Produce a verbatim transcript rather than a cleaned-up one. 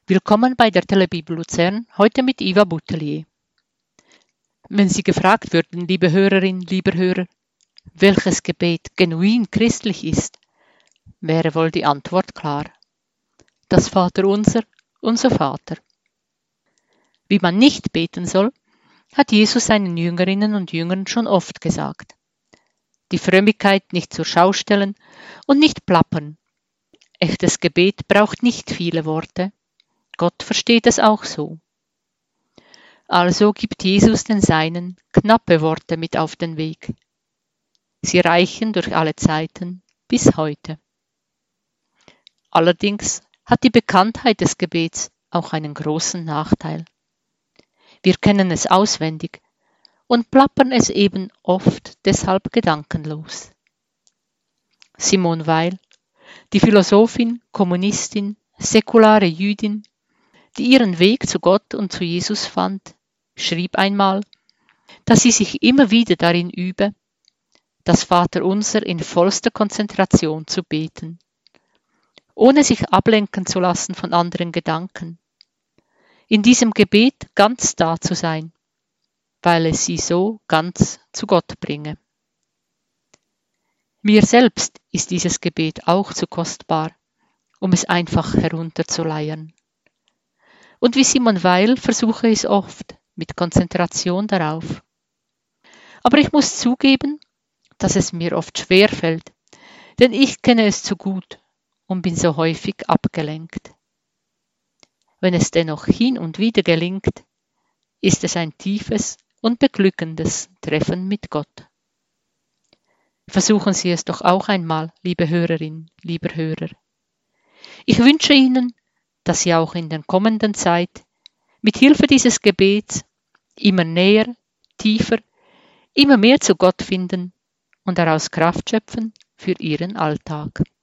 Willkommen bei der Telebibel Luzern, heute mit Iva Boutelier. Wenn Sie gefragt würden, liebe Hörerin, lieber Hörer, welches Gebet genuin christlich ist, wäre wohl die Antwort klar. Das Vaterunser, unser Vater. Wie man nicht beten soll, hat Jesus seinen Jüngerinnen und Jüngern schon oft gesagt. Die Frömmigkeit nicht zur Schau stellen und nicht plappern. Echtes Gebet braucht nicht viele Worte. Gott versteht es auch so. Also gibt Jesus den Seinen knappe Worte mit auf den Weg. Sie reichen durch alle Zeiten bis heute. Allerdings hat die Bekanntheit des Gebets auch einen großen Nachteil. Wir kennen es auswendig und plappern es eben oft deshalb gedankenlos. Simone Weil, die Philosophin, Kommunistin, säkulare Jüdin, die ihren Weg zu Gott und zu Jesus fand, schrieb einmal, dass sie sich immer wieder darin übe, das Vaterunser in vollster Konzentration zu beten, ohne sich ablenken zu lassen von anderen Gedanken. In diesem Gebet ganz da zu sein, weil es sie so ganz zu Gott bringe. Mir selbst ist dieses Gebet auch zu kostbar, um es einfach herunterzuleiern. Und wie Simone Weil versuche ich es oft, mit Konzentration darauf. Aber ich muss zugeben, dass es mir oft schwerfällt, denn ich kenne es zu gut und bin so häufig abgelenkt. Wenn es dennoch hin und wieder gelingt, ist es ein tiefes und beglückendes Treffen mit Gott. Versuchen Sie es doch auch einmal, liebe Hörerin, lieber Hörer. Ich wünsche Ihnen, dass Sie auch in der kommenden Zeit mit Hilfe dieses Gebets immer näher, tiefer, immer mehr zu Gott finden und daraus Kraft schöpfen für Ihren Alltag.